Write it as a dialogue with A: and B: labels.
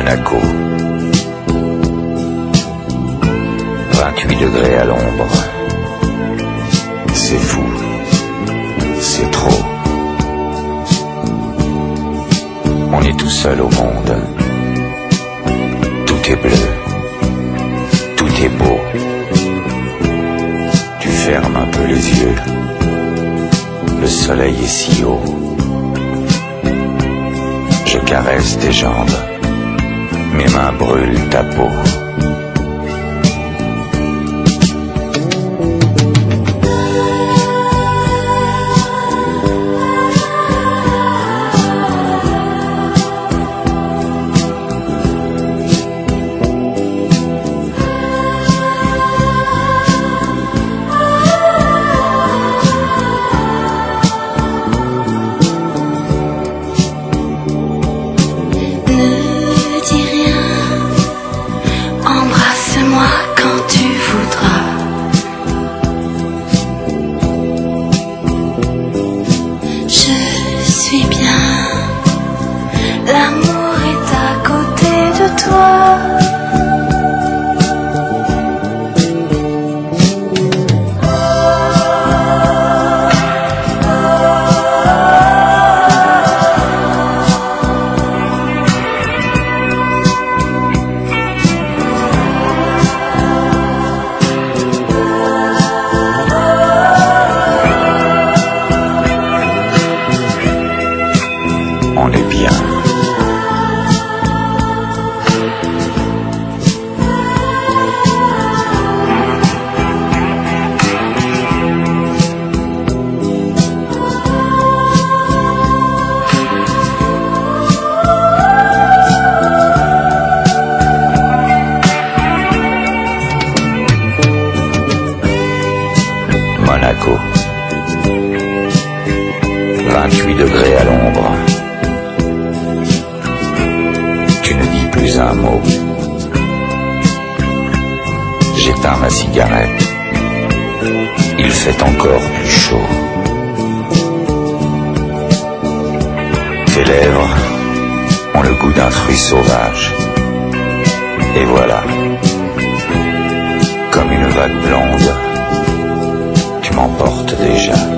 A: Monaco. 28 degrés à l'ombre. C'est fou, c'est trop. On est tout seul au monde. Tout est bleu, tout est beau. Tu fermes un peu les yeux. Le soleil est si haut. Je caresse tes jambes. Mes mains brûlent ta peau.
B: L'amour est à côté de toi.
A: On est bien. Monaco. 28 degrés à l'ombre. Tu ne dis plus un mot. J'éteins ma cigarette. Il fait encore plus chaud. Tes lèvres ont le goût d'un fruit sauvage. Et voilà, comme une vague blonde, tu m'emportes déjà.